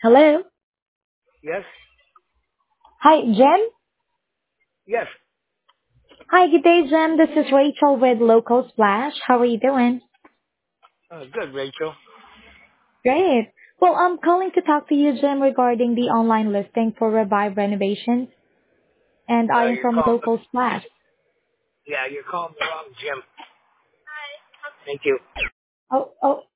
Hello. Yes, Hi, Jem. yes. Hi, good day, Jem. This is Rachel with Local Splash. How are you doing? Good, Rachel. Great. Well, I'm calling to talk to you, Jem, regarding the online listing for Revive Renovations, and I am You're from calling. Local Splash. Yeah, you're calling the wrong Jim. Thank you. Oh,